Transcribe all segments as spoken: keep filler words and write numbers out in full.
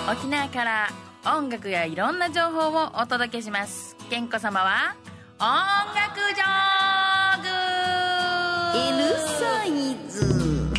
沖縄から音楽やいろんな情報をお届けします。けんこ様は音楽ジョーグ L サイズ。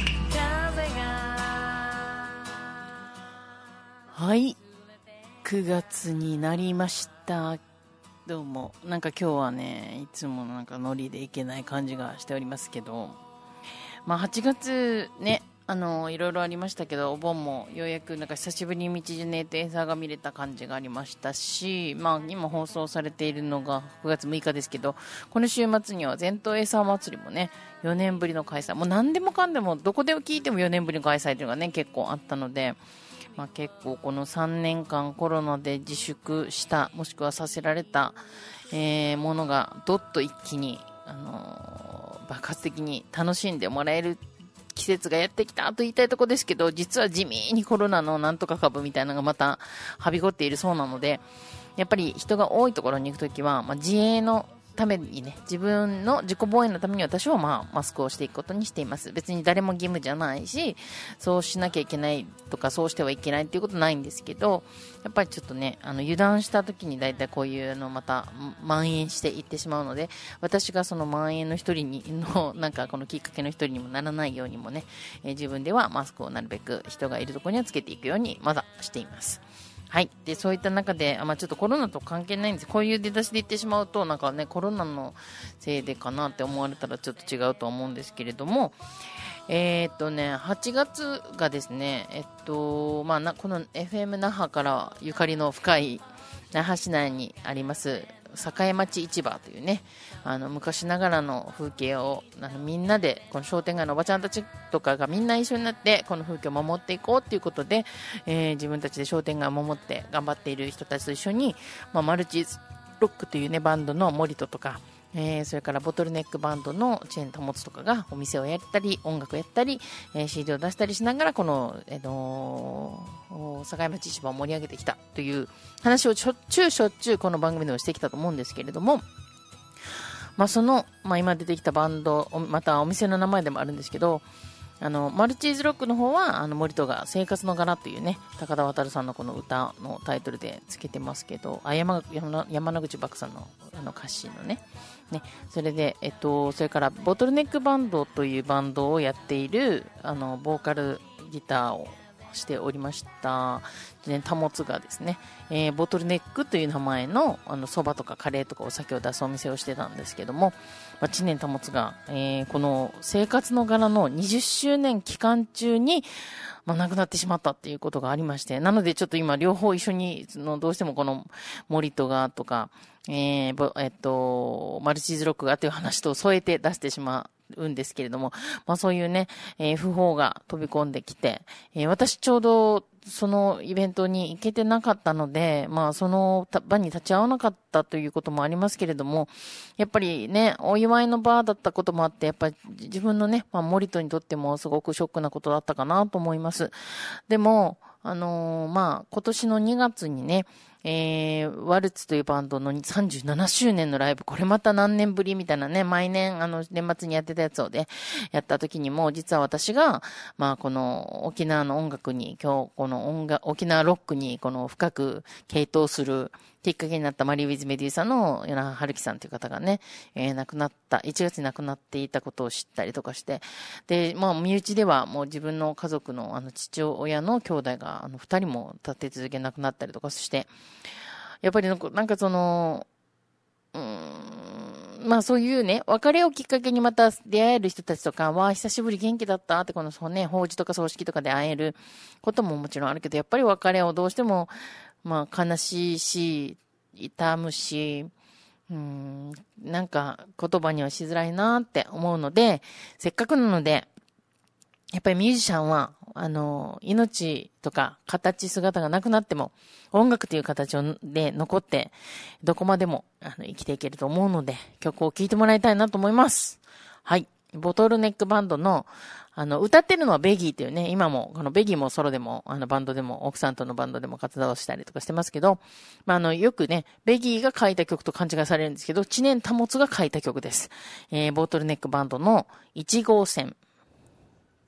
はい、くがつになりました。どうも、なんか今日はね、いつもなんかノリでいけない感じがしておりますけど、まあはちがつね、あのいろいろありましたけど、お盆もようやくなんか久しぶりに道ジュネートエンサーが見れた感じがありましたし、まあ今放送されているのがくがつむいかですけど、この週末には全島エイサー祭りもね、よねんぶりの開催、もう何でもかんでもどこで聞いてもよねんぶりの開催というのがね結構あったので、まあ、結構このさんねんかんコロナで自粛したもしくはさせられた、えー、ものがどっと一気に、あのー、爆発的に楽しんでもらえる季節がやってきたと言いたいところですけど、実は地味にコロナのなんとか株みたいなのがまたはびこっているそうなので、やっぱり人が多いところに行くときは、まあ、自衛のためにね、自分の自己防衛のために私はまあマスクをしていくことにしています。別に誰も義務じゃないし、そうしなきゃいけないとかそうしてはいけないっていうことないんですけど、やっぱりちょっとね、あの油断した時にだいたいこういうのまた蔓延していってしまうので、私がその蔓延の一人にのなんかこのきっかけの一人にもならないようにもね、えー、自分ではマスクをなるべく人がいるところにはつけていくようにまだしています。はい。で、そういった中で、あまあ、ちょっとコロナと関係ないんです。こういう出だしで言ってしまうと、なんかね、コロナのせいでかなって思われたらちょっと違うと思うんですけれども、えー、っとね、はちがつがですね、えっと、まあ、なこの エフエム 那覇からゆかりの深い那覇市内にあります、栄町市場というね、あの昔ながらの風景をあのみんなで、この商店街のおばちゃんたちとかがみんな一緒になってこの風景を守っていこうということで、えー、自分たちで商店街を守って頑張っている人たちと一緒に、まあ、マルチロックという、ね、バンドの森戸とか、えー、それからボトルネックバンドのチェーン保つとかがお店をやったり音楽やったり、えー、シーディー を出したりしながらこの、えー、の栄町市場を盛り上げてきたという話をしょっちゅうしょっちゅうこの番組でもしてきたと思うんですけれども、まあ、その、まあ、今出てきたバンド、またお店の名前でもあるんですけど、あのマルチーズロックの方はあの森戸が生活の柄というね、高田渉さんのこの歌のタイトルでつけてますけど、あ 山, 山, 山口漠さん の, あの歌詞のねね、それで、えっと、それからボトルネックバンドというバンドをやっているあのボーカルギターをしておりました保つがですね、えー、ボトルネックという名前のあの蕎麦とかカレーとかお酒を出すお店をしてたんですけども、まあ、知念保つが、えー、この生活の柄のにじゅっしゅうねん期間中に、まあ、亡くなってしまったっていうことがありまして、なのでちょっと今両方一緒にのどうしてもこの森戸がとか、えーえっと、マルチーズロックがという話と添えて出してしまううんですけれども、まあそういうね、えー、訃報が飛び込んできて、えー、私ちょうどそのイベントに行けてなかったので、まあその場に立ち会わなかったということもありますけれども、やっぱりね、お祝いの場だったこともあって、やっぱり自分のね、まあ森戸にとってもすごくショックなことだったかなと思います。でも、あのー、まあ今年のにがつにね、えー、ワルツというバンドのさんじゅうななしゅうねんのライブ、これまた何年ぶりみたいなね、毎年あの年末にやってたやつをね、やった時にも、実は私が、まあこの沖縄の音楽に、今日この音楽、沖縄ロックにこの深く傾倒するきっかけになったマリー・ウィズ・メデューサの与那春樹さんという方がね、えー、亡くなった、いちがつに亡くなっていたことを知ったりとかして、で、まあ身内ではもう自分の家族のあの父親の兄弟があの二人も立て続け亡くなったりとかして、やっぱりなんか、なんかその、うーん、まあそういうね、別れをきっかけにまた出会える人たちとかは、久しぶり元気だったって、このそうね、法事とか葬式とかで会えることももちろんあるけど、やっぱり別れをどうしても、まあ悲しいし、痛むし、うーん、なんか言葉にはしづらいなって思うので、せっかくなので、やっぱりミュージシャンは、あの、命とか形姿がなくなっても、音楽という形で残って、どこまでもあの生きていけると思うので、曲を聴いてもらいたいなと思います。はい。ボトルネックバンドの、あの、歌ってるのはベギーというね、今も、このベギーもソロでも、あの、バンドでも、奥さんとのバンドでも活動したりとかしてますけど、まあ、あの、よくね、ベギーが書いた曲と勘違いされるんですけど、知念保が書いた曲です。えー、ボトルネックバンドのいち号線。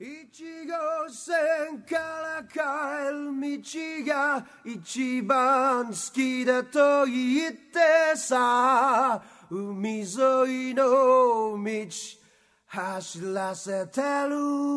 一号線から帰る道が一番好きだと言ってさ、海沿いの道走らせてる。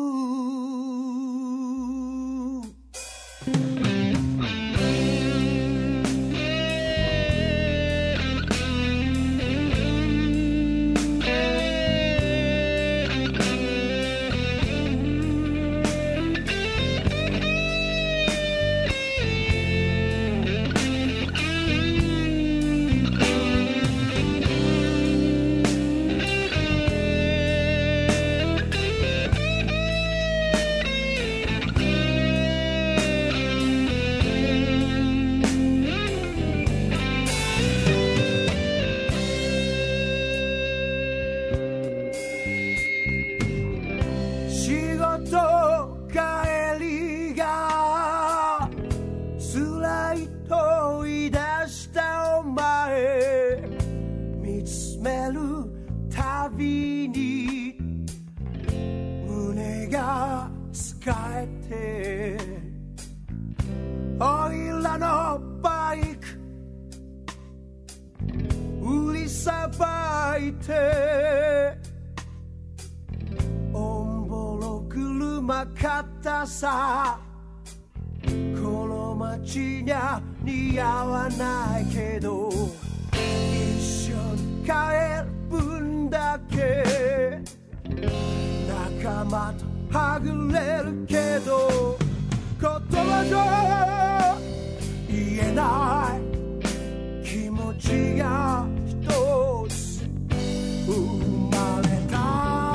おいらのバイク売りさばいて、おんぼろ車買ったさ。この街にゃ似合わないけど、一緒に帰る分だけ仲間とはぐれるけど、言葉じゃ言えない気持ちが一つ生まれた。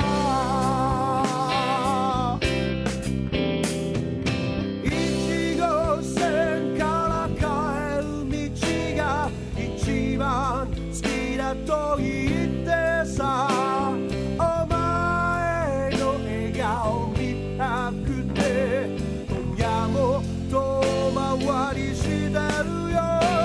一号線から帰る道が一番好きだと言ってさ、お前の笑顔見たくて遠回りしてるよ。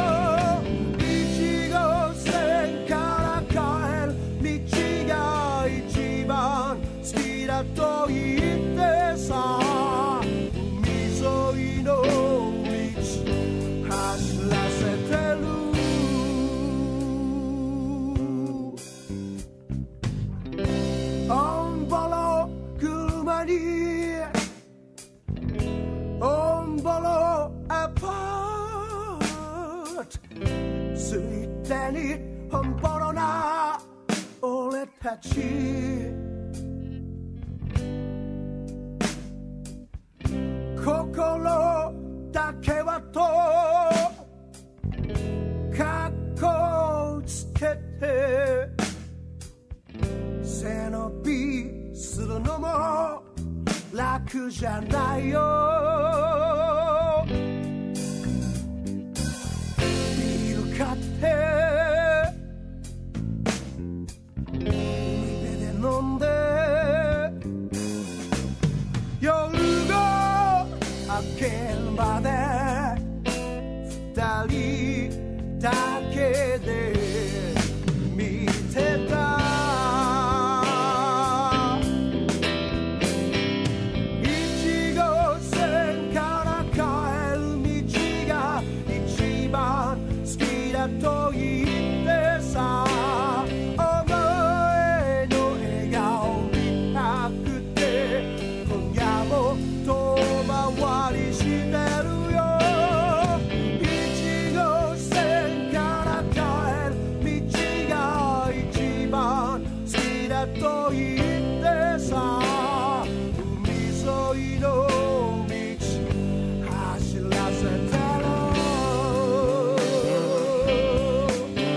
一号線から帰る道が一番好きだと言ってさ、海沿いの道走らせてる。オンボロ車にオンボロアパート、ついでにオンボロな俺たち、心だけはとかっこつけて背伸びするのも楽じゃないよ。ビール買って海辺で飲んで、夜が明けるまで二人だけで見てた。と言ってさ、お前の笑顔見たくて今夜も遠回りしてるよ。一号線から帰る道が一番好きだと言ってさ、海沿いの道走らせてる。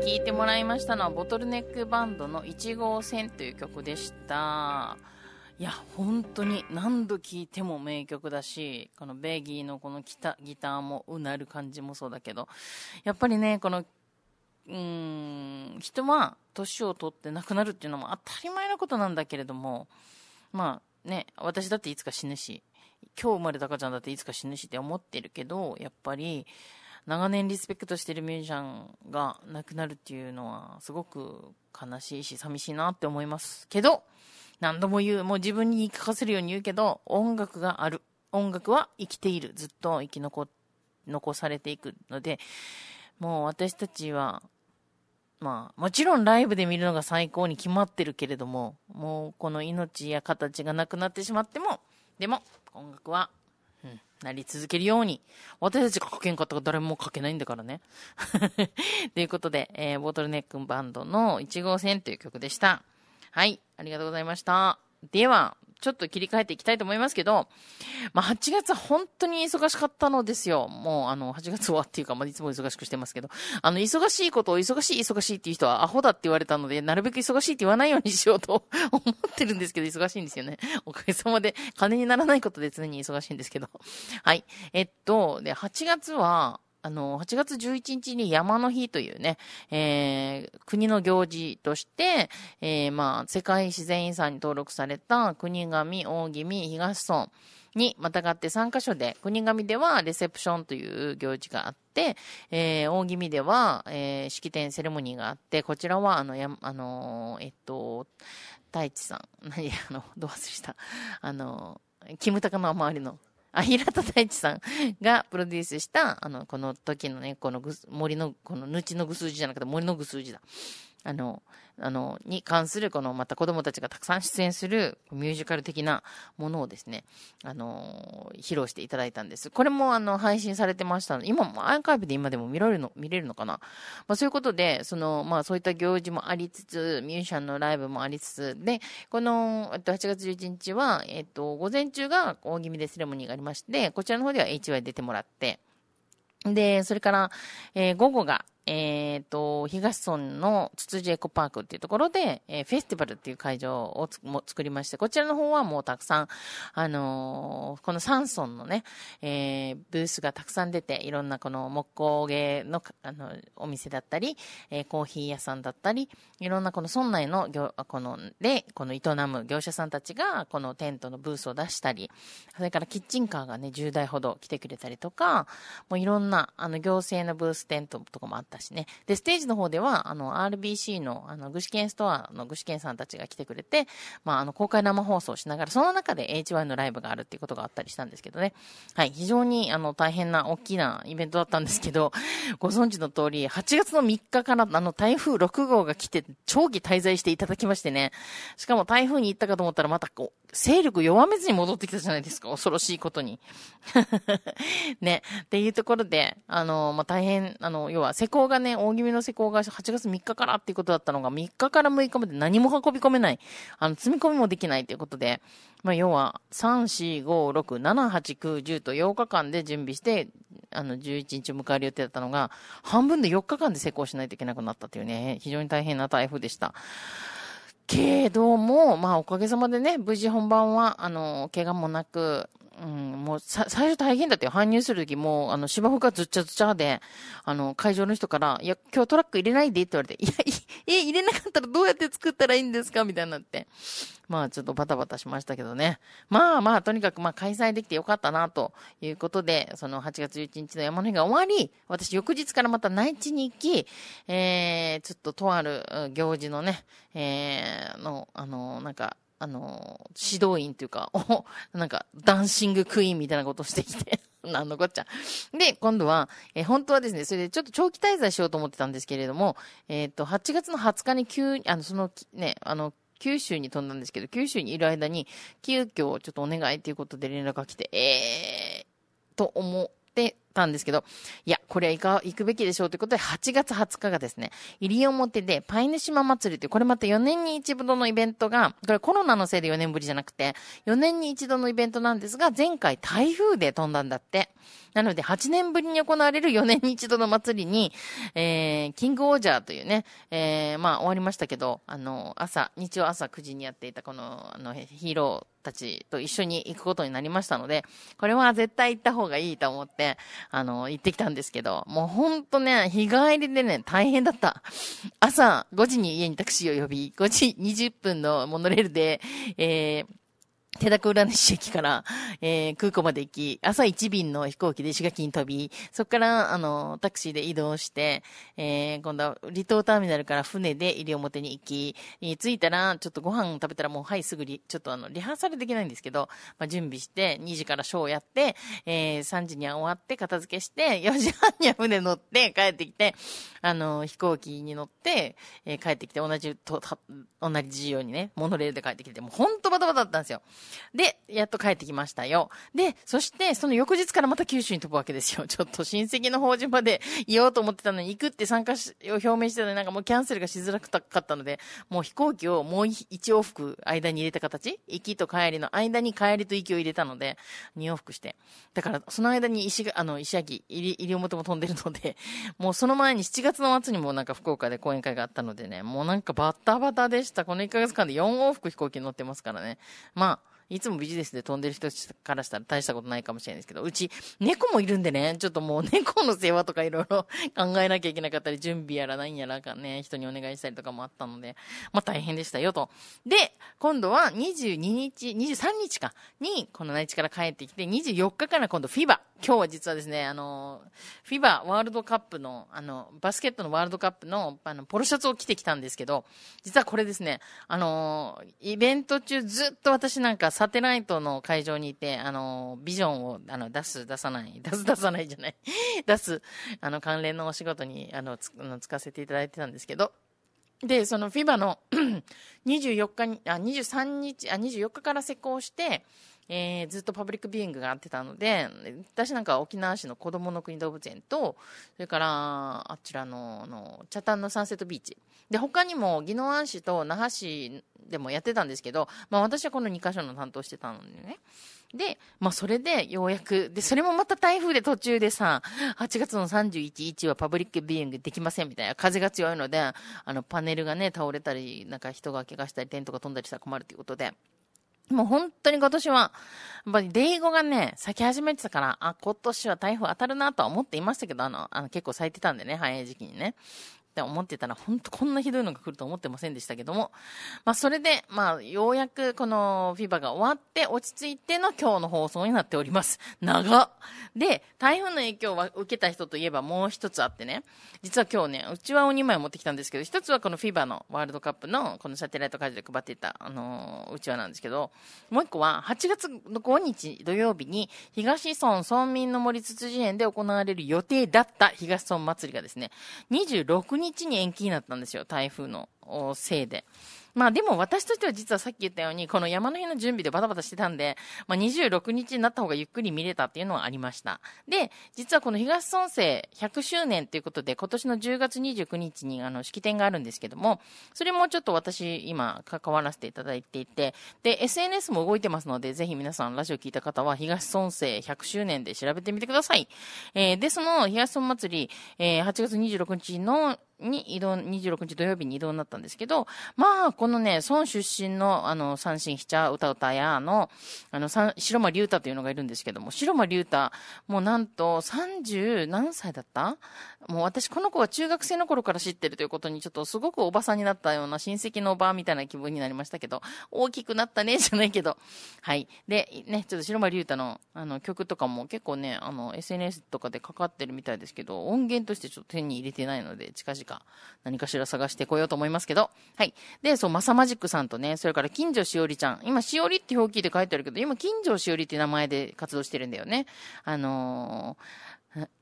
聴いてもらいましたのはボトルネックバンドのいち号線という曲でした。いや本当に何度聴いても名曲だし、このベギーのこのギタギターもうなる感じもそうだけど、やっぱりねこのうーん人は年を取って亡くなるっていうのも当たり前なことなんだけれども、まあね、私だっていつか死ぬし、今日生まれた赤ちゃんだっていつか死ぬしって思ってるけど、やっぱり長年リスペクトしてるミュージシャンが亡くなるっていうのはすごく悲しいし寂しいなって思いますけど、何度も言う、もう自分に言い聞かせるように言うけど、音楽がある、音楽は生きている、ずっと生き残残されていくので、もう私たちはまあもちろんライブで見るのが最高に決まってるけれども、もうこの命や形がなくなってしまっても、でも音楽はうん、なり続けるように。私たちが書けんかったら誰も書けないんだからね。ということで、えー、ボトルネックバンドのいち号線という曲でした。はい、ありがとうございました。では、ちょっと切り替えていきたいと思いますけど、まあ、はちがつは本当に忙しかったのですよ。もう、あの、はちがつはっていうか、まあ、いつも忙しくしてますけど、あの、忙しいことを忙しい忙しいっていう人はアホだって言われたので、なるべく忙しいって言わないようにしようと思ってるんですけど、忙しいんですよね。おかげさまで、金にならないことで常に忙しいんですけど。はい。えっと、で、はちがつは、あの、はちがつじゅういちにちに山の日というね、えー、国の行事として、えー、まあ、世界自然遺産に登録された国頭、大宜味、東村にまたがってさんカ所で、国頭ではレセプションという行事があって、えー、大宜味では、えー、式典セレモニーがあって、こちらは、あの、や、あのー、えっと、太一さん、何、あの、どう忘れした、あの、キムタカの周りの、あ、平田太一さんがプロデュースした、あの、この時のね、このぐ森の、このぬちのぐ数字じゃなくて森のぐ数字だ。あの、あの、に関する、この、また子供たちがたくさん出演するミュージカル的なものをですね、あの、披露していただいたんです。これも、あの、配信されてましたので、今もアーカイブで今でも見られるの、見れるのかな。まあ、そういうことで、その、まあ、そういった行事もありつつ、ミュージシャンのライブもありつつ、で、この、えっと、はちがつじゅういちにちは、えっと、午前中が大宜味でセレモニーがありまして、こちらの方では エイチワイ 出てもらって、で、それから、えー、午後が、えっと、東村のつつじエコパークっていうところで、えー、フェスティバルっていう会場をつも作りまして、こちらの方はもうたくさん、あのー、このさん村のね、えー、ブースがたくさん出て、いろんなこの木工芸の、あの、お店だったり、えー、コーヒー屋さんだったり、いろんなこの村内の業、この、で、この営む業者さんたちが、このテントのブースを出したり、それからキッチンカーがね、じゅうだいほど来てくれたりとか、もういろんな、あの、行政のブーステントとかもあったしね。で、ステージの方では、あの、アールビーシー の、あの、具志堅ストアの具志堅さんたちが来てくれて、まあ、あの、公開生放送しながら、その中で エイチワイ のライブがあるっていうことがあったりしたんですけどね。はい、非常に、あの、大変な、大きなイベントだったんですけど、ご存知の通り、はちがつのみっかから、あの、台風ろく号が来て、長期滞在していただきましてね。しかも台風に行ったかと思ったら、またこう、勢力弱めずに戻ってきたじゃないですか。恐ろしいことに。ね。っていうところで、あの、まあ、大変、あの、要は、施工がね、大宜味の施工がはちがつみっかからっていうことだったのが、みっかからむいかまで何も運び込めない。あの、積み込みもできないということで、まあ、要は、さん、よん、ご、ろく、なな、はち、きゅう、じゅうとようかかんで準備して、あの、じゅういちにちを迎える予定だったのが、半分でよっかかんで施工しないといけなくなったというね、非常に大変な台風でした。けども、まあおかげさまでね、無事本番は、あの、怪我もなく、うん、もうさ、最初大変だったよ。搬入するときも、あの、芝生がずっちゃずちゃで、あの、会場の人から、いや、今日トラック入れないでって言われて、いや、いえ、入れなかったらどうやって作ったらいいんですかみたいになって。まあ、ちょっとバタバタしましたけどね。まあまあ、とにかく、まあ、開催できてよかったな、ということで、そのはちがつじゅういちにちの山の日が終わり、私、翌日からまた内地に行き、えー、ちょっととある行事のね、えー、の、あの、なんか、あの、指導員というか、お、なんか、ダンシングクイーンみたいなことをしてきて、なんのこっちゃ。で、今度は、えー、本当はですね、それでちょっと長期滞在しようと思ってたんですけれども、えっと、はちがつのはつかに急に、あの、その、ね、あの、九州に飛んだんですけど、九州にいる間に、急遽ちょっとお願いということで連絡が来て、えー、と思って、 たんですけど、いや、これは行か、行くべきでしょうということで、はちがつはつかがですね、西表でパイヌ島祭りという、これまたよねんに一度のイベントが、これコロナのせいでよねんぶりじゃなくて、よねんに一度のイベントなんですが、前回台風で飛んだんだって。なので、はちねんぶりに行われるよねんに一度の祭りに、えー、キングオージャーというね、えー、まあ終わりましたけど、あの、朝、日曜朝くじにやっていたこの、あの、ヒーローたちと一緒に行くことになりましたので、これは絶対行った方がいいと思って、あの、行ってきたんですけど、もうほんとね、日帰りでね、大変だった。朝ごじに家にタクシーを呼び、ごじにじゅっぷんのモノレールで、えー、手田区浦西駅から、えー、空港まで行き、朝一便の飛行機で石垣に飛び、そこから、あの、タクシーで移動して、えー、今度は離島ターミナルから船で西表に行き、えー、着いたら、ちょっとご飯食べたらもう、はい、すぐり、ちょっとあの、リハーサルできないんですけど、まあ、準備して、にじからショーやって、えー、さんじには終わって片付けして、よじはんには船乗って帰ってきて、あの、飛行機に乗って、えー、帰ってきて、同じと、同じ時曜にね、モノレールで帰ってきて、もうほんとバタバタだったんですよ。で、やっと帰ってきましたよ。で、そして、その翌日からまた九州に飛ぶわけですよ。ちょっと親戚の法人までいようと思ってたのに、行くって参加し、を表明してたのになんかもうキャンセルがしづらかったので、もう飛行機をもう一往復間に入れた形、行きと帰りの間に帰りと行きを入れたので、二往復して。だから、その間に石が、あの、石垣、西表も飛んでるので、もうその前にしちがつの末にもなんか福岡で講演会があったのでね、もうなんかバタバタでした。このいっかげつかんでよん往復飛行機に乗ってますからね。まあ、いつもビジネスで飛んでる人からしたら大したことないかもしれないですけど、うち猫もいるんでね、ちょっともう猫の世話とかいろいろ考えなきゃいけなかったり、準備やらなんやらかね、人にお願いしたりとかもあったので、まあ大変でしたよと。で、今度はにじゅうににち、にじゅうさんにちかに、この内地から帰ってきて、にじゅうよっかから今度フィバ。今日は実はですね、あの、フィバワールドカップの、あの、バスケットのワールドカップの、あの、ポロシャツを着てきたんですけど、実はこれですね、あの、イベント中ずっと私なんかサテライトの会場にいて、あの、ビジョンを、あの、出す、出さない、出す、出さないじゃない、出す、あの、関連のお仕事に、あの、つ、あの、つかせていただいてたんですけど、で、そのフィバのにじゅうよっかに、あ、にじゅうさんにち、あ、にじゅうよっかから施行して、えー、ずっとパブリックビューイングがあってたので、私なんかは沖縄市の子供の国動物園と、それから、あちらの、の、北谷のサンセットビーチ。で、他にも、宜野湾市と那覇市でもやってたんですけど、まあ私はこのにカ所の担当してたのでね。で、まあそれでようやく、で、それもまた台風で途中でさ、はちがつのさんじゅういちにちはパブリックビューイングできませんみたいな、風が強いので、あのパネルがね、倒れたり、なんか人が怪我したり、テントが飛んだりしたら困るということで、もう本当に今年は、やっぱりデイゴがね、咲き始めてたから、あ、今年は台風当たるなとは思っていましたけど、あの、あの結構咲いてたんでね、早い時期にね。って思ってたら、本当こんなひどいのが来ると思ってませんでしたけども、まあそれで、まあようやくこのフィバが終わって落ち着いての今日の放送になっております。長っ。で、台風の影響は受けた人といえばもう一つあってね、実は今日ね、うちわをにまい持ってきたんですけど、一つはこのフィバのワールドカップのこのサテライト会場で配っていた、あのー、うちわなんですけど、もう一個ははちがつごにち土曜日に東村村民の森つつじ園で行われる予定だった東村祭りがですね、にじゅうろくにちに延期になったんですよ、台風のせいで。まあでも私としては実はさっき言ったように、この山の日の準備でバタバタしてたんで、まあにじゅうろくにちになった方がゆっくり見れたっていうのはありました。で、実はこの東村政ひゃくしゅうねんということで、今年のじゅうがつにじゅうくにちにあの式典があるんですけども、それもちょっと私今関わらせていただいていて、で、エスエヌエス も動いてますので、ぜひ皆さんラジオ聞いた方は東村政ひゃくしゅうねんで調べてみてください。えー、で、その東村祭り、えー、はちがつにじゅうろくにちのに移動、にじゅうろくにち土曜日に移動になったんですけど、まあ、このね、孫出身の、あの、三振ひちゃ歌歌やの、あの、白間龍太というのがいるんですけども、白間龍太、もうなんとさんじゅう何歳だった？もう私この子は中学生の頃から知ってるということに、ちょっとすごくおばさんになったような親戚のおばみたいな気分になりましたけど、大きくなったね、じゃないけど。はい。で、ね、ちょっと白間龍太の、あの、曲とかも結構ね、あの、エスエヌエス とかでかかってるみたいですけど、音源としてちょっと手に入れてないので、近々何かしら探してこようと思いますけど。はい。で、そう、マサマジックさんとね、それから金城しおりちゃん。今、しおりって表記で書いてあるけど、今、金城しおりって名前で活動してるんだよね。あのー、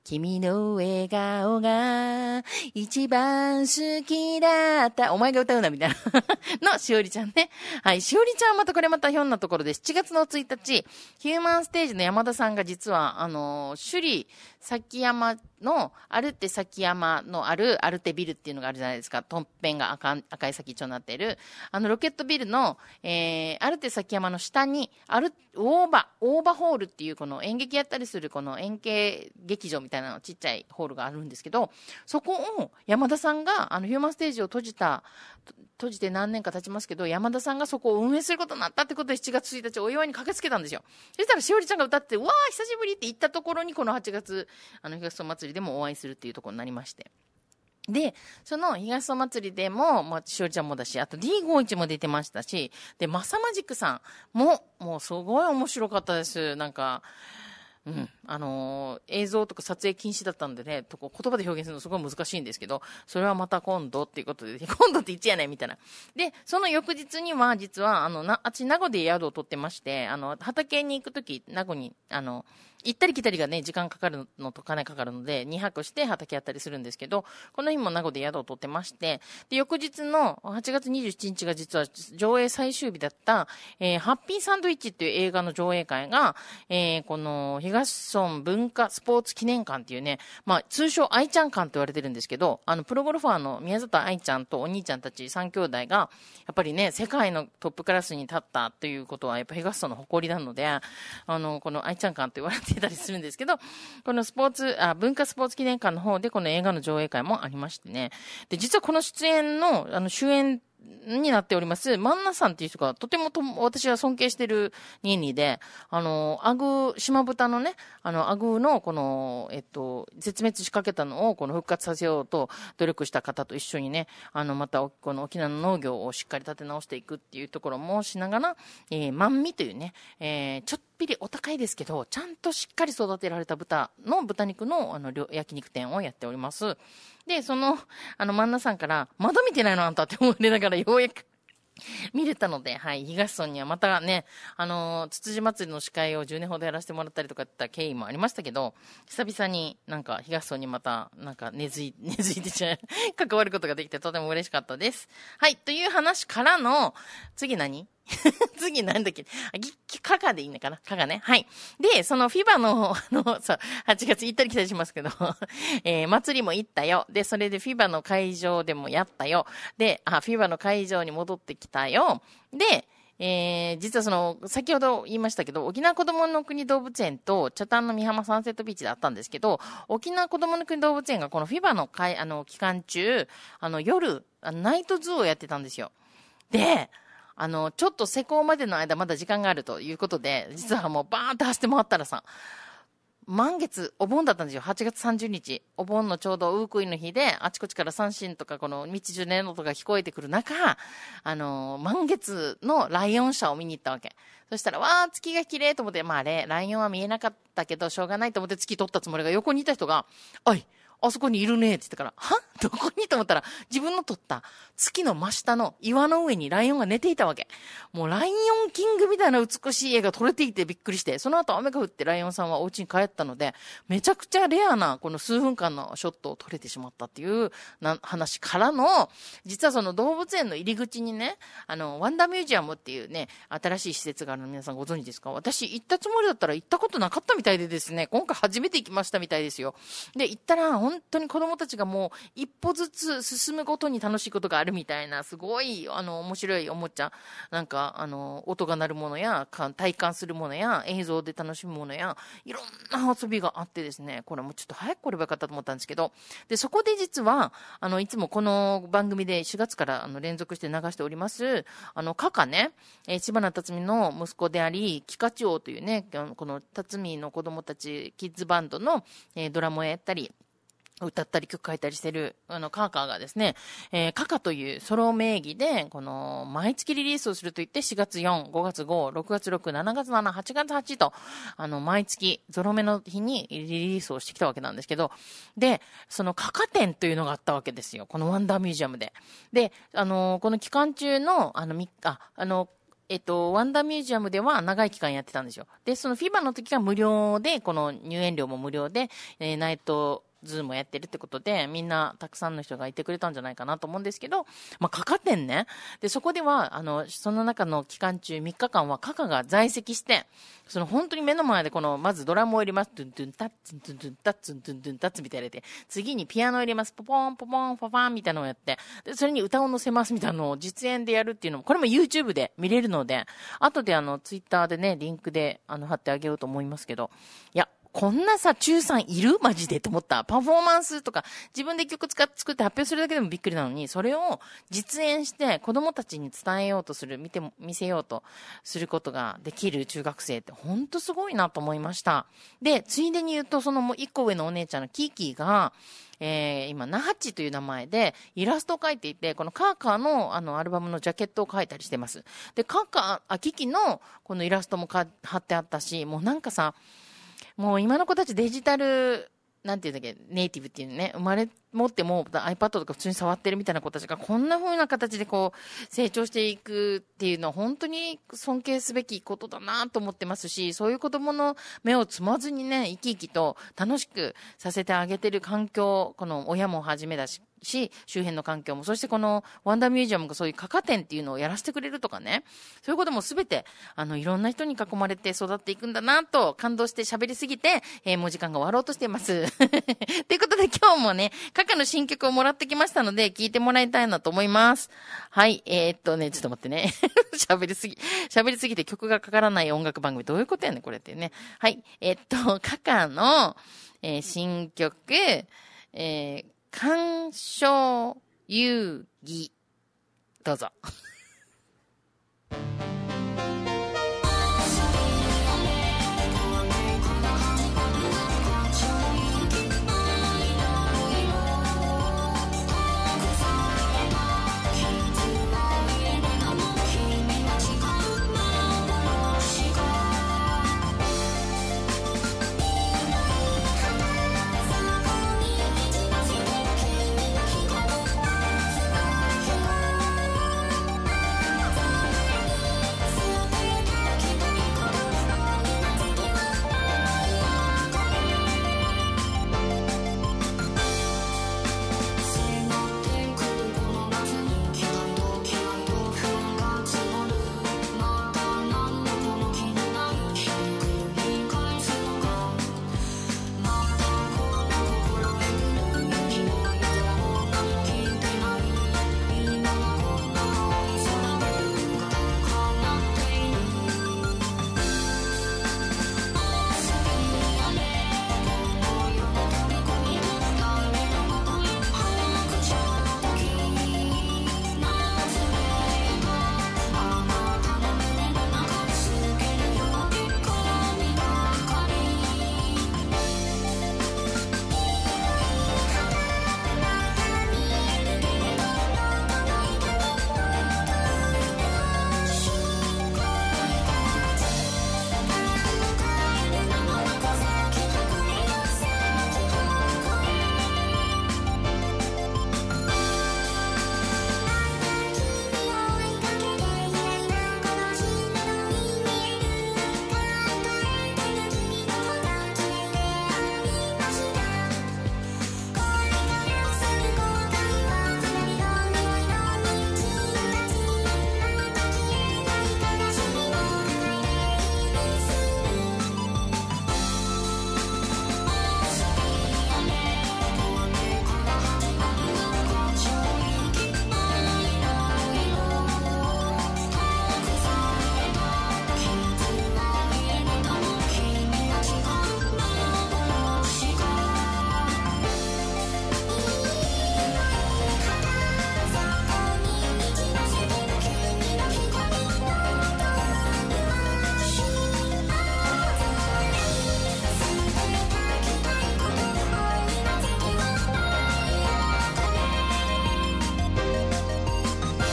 君の笑顔が一番好きだった。お前が歌うな、みたいな。の、しおりちゃんね。はい。しおりちゃんはまたこれまたひょんなところで、しちがつのついたち、ヒューマンステージの山田さんが実は、あの、首里崎山の、アルテ崎山のあるアルテビルっていうのがあるじゃないですか。トンペンが赤、赤い先っちょになっている。あの、ロケットビルの、えー、アルテ崎山の下に、アル、大場、大場ホールっていうこの演劇やったりするこの円形劇場みたいなのちっちゃいホールがあるんですけど、そこを山田さんが、あの、ヒューマンステージを閉じた、閉じて何年か経ちますけど、山田さんがそこを運営することになったってことでしちがつついたちお祝いに駆けつけたんですよ。そしたらしおりちゃんが歌って、うわー久しぶりって言ったところにこのはちがつ、あの東村祭りでもお会いするっていうところになりまして。で、その東村祭りでも、まあ、しおりちゃんもだし、あと ディーごじゅういち も出てましたし、で、マサマジックさんも、もうすごい面白かったです。なんか、うん。あのー、映像とか撮影禁止だったんでね、とこ言葉で表現するのすごい難しいんですけど、それはまた今度っていうことで、今度っていつやねんみたいな。で、その翌日には、実は、あの、な、あっち名護で宿を取ってまして、あの、畑に行くとき、名護に、あの、行ったり来たりがね、時間かかるのと金かかるので、にはくして畑やったりするんですけど、この日も名護で宿を取ってまして、で、翌日のはちがつにじゅうしちにちが実は上映最終日だった、えー、ハッピーサンドイッチっていう映画の上映会が、えー、この東村文化スポーツ記念館っていうね、まあ、通称愛ちゃん館と言われてるんですけど、あの、プロゴルファーの宮里愛ちゃんとお兄ちゃんたちさん兄弟が、やっぱりね、世界のトップクラスに立ったということは、やっぱ東村の誇りなので、あの、この愛ちゃん館と言われてたりするんですけど、このスポーツ、あ、文化スポーツ記念館の方でこの映画の上映会もありましてね。で、実はこの出演の、あの、主演になっております、マンナさんっていう人がとてもと私は尊敬してるニーニーで、あの、アグ、島豚のね、あの、アグのこの、えっと、絶滅しかけたのをこの復活させようと努力した方と一緒にね、あの、またこの沖縄の農業をしっかり立て直していくっていうところもしながら、えー、万味というね、えー、ちょっぴりお高いですけど、ちゃんとしっかり育てられた豚の豚肉のあの焼肉店をやっております。で、その、あの、マンナさんから、まだ見てないのあんたって思いながらようやく見れたので、はい、東村にはまたね、あのー、つつじ祭りの司会をじゅうねんほどやらせてもらったりとかった経緯もありましたけど、久々になんか東村にまた、なんか根付い、根付いてちゃう、関わることができてとても嬉しかったです。はい、という話からの、次何次なんだっけカガでいいのかなカガね。はい。で、そのフィバの、あの、さ、はちがつ行ったり来たりしますけど、えー、祭りも行ったよ。で、それでフィバの会場でもやったよ。で、あ、フィバの会場に戻ってきたよ。で、えー、実はその、先ほど言いましたけど、沖縄子供の国動物園と、北谷の美浜サンセットビーチであったんですけど、沖縄子供の国動物園がこのフィバの会、あの、期間中、あの、夜、あのナイトズーをやってたんですよ。で、あの、ちょっと施工までの間まだ時間があるということで、実はもうバーンって走って回ったらさ、満月、お盆だったんですよ。はちがつさんじゅうにち。お盆のちょうどウークイの日で、あちこちから三振とかこの道中の音が聞こえてくる中、あの、満月のライオンシャーを見に行ったわけ。そしたら、わー、月が綺麗と思って、まああれ、ライオンは見えなかったけど、しょうがないと思って月撮ったつもりが、横にいた人が、おい、あそこにいるねって言ったから、はどこにと思ったら、自分の撮った月の真下の岩の上にライオンが寝ていたわけ。もうライオンキングみたいな美しい絵が撮れていてびっくりして、その後雨が降ってライオンさんはお家に帰ったので、めちゃくちゃレアなこの数分間のショットを撮れてしまったっていうな話からの、実はその動物園の入り口にね、あの、ワンダーミュージアムっていうね、新しい施設があるの皆さんご存知ですか？私行ったつもりだったら行ったことなかったみたいでですね、今回初めて行きましたみたいですよ。で、行ったら、本当に子供たちがもう一歩ずつ進むごとに楽しいことがあるみたいな、すごい、あの、面白いおもちゃ、なんか、あの、音が鳴るものや、体感するものや、映像で楽しむものや、いろんな遊びがあってですね、これもちょっと早く来ればよかったと思ったんですけど、で、そこで実は、あの、いつもこの番組でしがつからあの連続して流しております、あの、カカね、えー、千葉な辰巳の息子であり、キカチョウというね、この辰巳の子供たち、キッズバンドの、えー、ドラマをやったり、歌ったり曲書いたりしてる、あの、カーカーがですね、えー、カカというソロ名義で、この、毎月リリースをすると言って、しがつよん、ごがつご、ろくがつろく、しちがつなな、はちがつはちと、あの、毎月、ゾロ目の日にリリースをしてきたわけなんですけど、で、そのカカ展というのがあったわけですよ。このワンダーミュージアムで。で、あの、この期間中の、あの、み、あ、あの、 えっと、ワンダーミュージアムでは長い期間やってたんですよ。で、そのフィバの時は無料で、この入園料も無料で、えーナイトズームをやってるってことで、みんなたくさんの人がいてくれたんじゃないかなと思うんですけど、まあ、かかってんね。で、そこでは、あの、その中の期間中みっかかんはカカが在籍して、その本当に目の前でこの、まずドラムを入れます。トゥントゥンタッツントゥントゥンタッツントゥントゥンタッツンみたいなやつで、次にピアノを入れます。ポポンポポンファファンみたいなのをやって、で、それに歌を乗せますみたいなのを実演でやるっていうのも、これも YouTube で見れるので、後であの、Twitter でね、リンクであの、貼ってあげようと思いますけど、いや、こんなさ、中さんいるマジでと思った。パフォーマンスとか、自分で曲使って作って発表するだけでもびっくりなのに、それを実演して子供たちに伝えようとする、見ても、見せようとすることができる中学生ってほんとすごいなと思いました。で、ついでに言うと、そのもう一個上のお姉ちゃんのキーキーが、えー、今、ナハチという名前でイラストを描いていて、このカーカーのあのアルバムのジャケットを描いたりしてます。で、カーカー、あ、キキのこのイラストもか貼ってあったし、もうなんかさ、もう今の子たちデジタル、なんていうんだっけ、ネイティブっていうね、生まれ持っても iPad とか普通に触ってるみたいな子たちがこんな風な形でこう成長していくっていうのは本当に尊敬すべきことだなと思ってますし、そういう子供の目をつまずにね、生き生きと楽しくさせてあげてる環境、この親もはじめだし、し、周辺の環境も、そしてこのワンダーミュージアムがそういうカカ展っていうのをやらせてくれるとかね、そういうこともすべて、あの、いろんな人に囲まれて育っていくんだなと感動して喋りすぎて、えーもう時間が終わろうとしています。ということで今日もね、カカの新曲をもらってきましたので、聞いてもらいたいなと思います。はい、えー、っとね、ちょっと待ってね。喋りすぎ、喋りすぎて曲がかからない音楽番組、どういうことやねん、これってね。はい、えー、っと、カカの、えー新曲、えー鑑賞遊戯。どうぞ。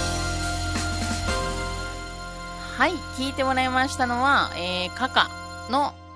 はい、聞いてもらいましたのは、えー、カカの、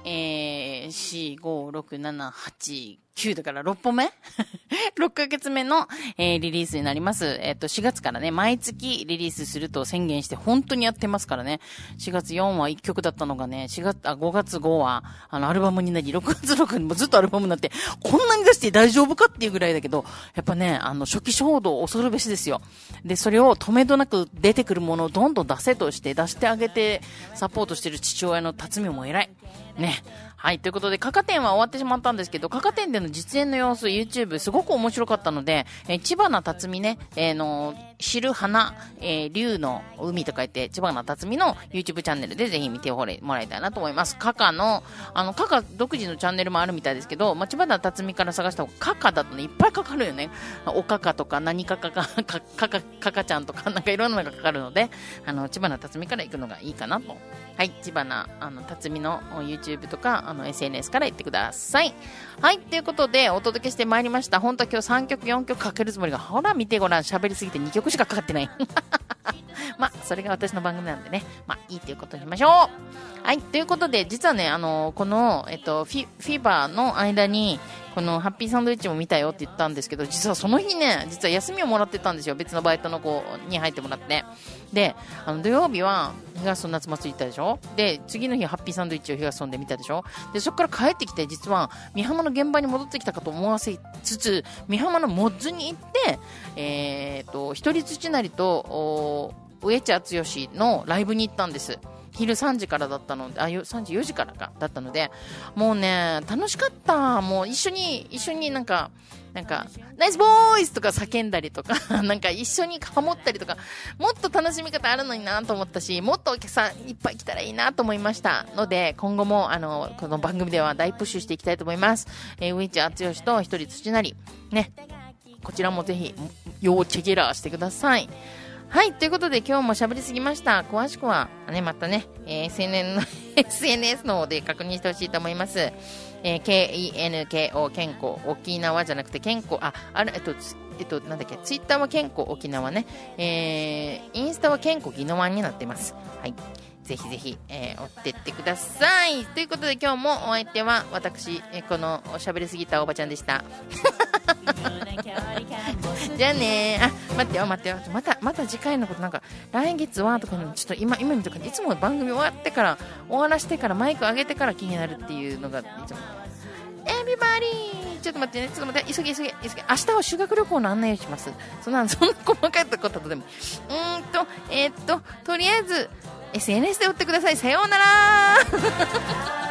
えー、よん、ご、ろく、なな、はち、きゅうだからろっぽんめろっかげつめの、えー、リリースになります。えっと、しがつからね、毎月リリースすると宣言して本当にやってますからね。しがつよんはいっきょくだったのがね、しがつ、あ、ごがつごは、あの、アルバムになり、ろくがつろくにもずっとアルバムになって、こんなに出して大丈夫かっていうぐらいだけど、やっぱね、あの、初期衝動恐るべしですよ。で、それを止めどなく出てくるものをどんどん出せとして、出してあげて、サポートしてる父親の辰巳も偉い。ね。はい。ということで、カカ展は終わってしまったんですけど、カカ展での実演の様子、YouTube すごく面白かったので、えー、千葉な辰巳ね、えー、の、知る花、えー、竜の海とか言って、千葉な辰巳の YouTube チャンネルでぜひ見てもらいたいなと思います。カカの、あの、カカ独自のチャンネルもあるみたいですけど、まあ、千葉な辰巳から探した方が、カカだとね、いっぱいかかるよね。おカカとか、何カカか、カカ、カカちゃんとか、なんかいろんなのがかかるので、あの、千葉な辰巳から行くのがいいかなと。はい、千葉な、あの、辰巳の YouTube とか、あの、エスエヌエス から言ってください。はい、ということで、お届けしてまいりました。本当は今日さんきょく、よんきょくかけるつもりが、ほら、見てごらん、喋りすぎてにきょくしかかかってない。まあ、それが私の番組なんでね、まあ、いいということにしましょう。はい、ということで、実はね、あの、この、えっと、フィ、フィバーの間に、このハッピーサンドイッチも見たよって言ったんですけど、実はその日ね、実は休みをもらってたんですよ。別のバイトの子に入ってもらって。で、あの土曜日は東村夏祭り行ったでしょ。で、次の日ハッピーサンドイッチを東村で見たでしょ。で、そこから帰ってきて、実は美浜の現場に戻ってきたかと思わせつつ、美浜のモッズに行って、えーと、一人土なりと、上地敦義のライブに行ったんです。昼さんじからだったので、あ、さんじよじからか、だったので、もうね、楽しかった。もう一緒に、一緒になんか、なんか、ナイスボーイズとか叫んだりとか、なんか一緒にハモったりとか、もっと楽しみ方あるのになと思ったし、もっとお客さんいっぱい来たらいいなと思いましたので、今後も、あの、この番組では大プッシュしていきたいと思います。えー、ウィッチ・アツヨシと一人土なり、ね、こちらもぜひ、要チェケラーしてください。はい。ということで今日も喋りすぎました。詳しくは、ね、またね、えー、エスエヌエス の方で確認してほしいと思います。えー、ケーイーエヌケーオー 健康、沖縄じゃなくて健康、あ、あれ、えっと、えっと、なんだっけ、ツイッターは健康沖縄ね、えー、インスタは健康宜野湾になってます。はい。ぜひぜひ、えー、追ってってください。ということで今日もお相手は私、えー、この喋りすぎたおばちゃんでした。じゃあねー。あ、待ってよ、待ってよ。また、また次回のことなんか、来月はとか、ちょっと今、今見とか、いつも番組終わってから、終わらしてから、マイク上げてから気になるっていうのが、いつも。エビバリーちょっと待ってね、ちょっと待って、急げ急げ、急げ。明日は修学旅行の案内をします。そんな、そんな細かいことでも。うーんと、えー、っと、とりあえず、エスエヌエス で追ってください。さようなら